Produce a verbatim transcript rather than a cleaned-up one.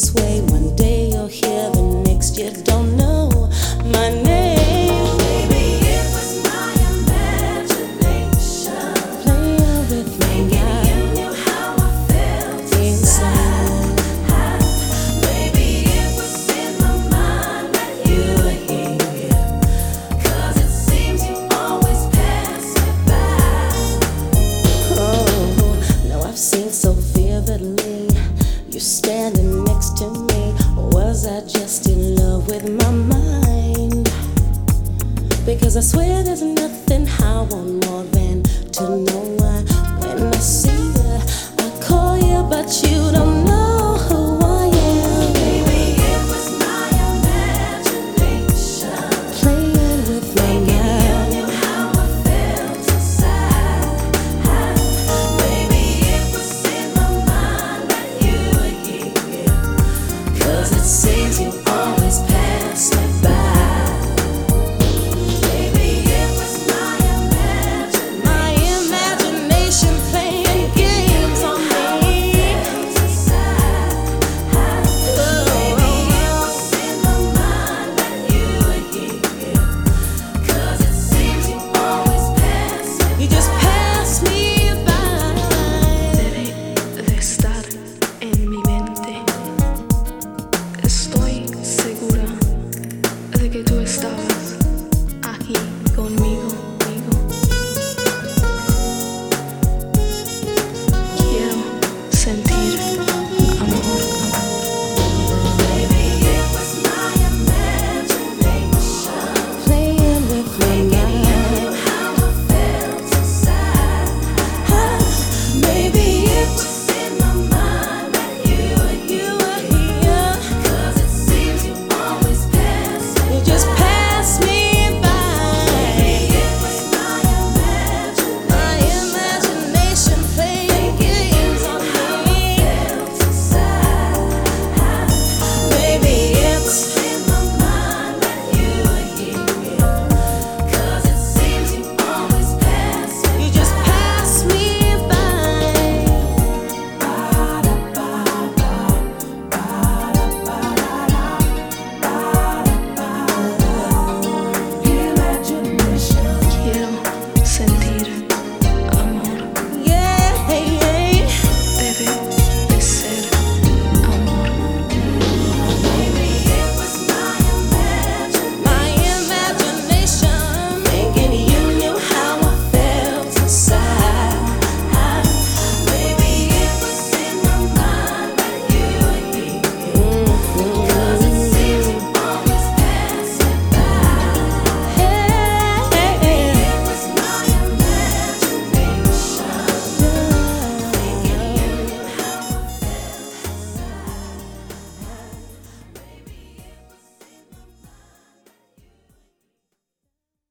this way. One day you're here, the next you don't know my name. Maybe it was my imagination Playing with my thinking mind you knew how I felt inside. Maybe it was in my mind that you were here, 'cause it seems you always pass me by. Oh, now I've seen so vividly you standing next to me. Was I just in love with my mind? Because I swear there's nothing I want more than to know why. When I see you, I call you, but you don't know who I am. Maybe it was my imagination Playing with my thinking you mind. knew how I felt inside. Maybe it was in my mind that you were here, 'cause it seems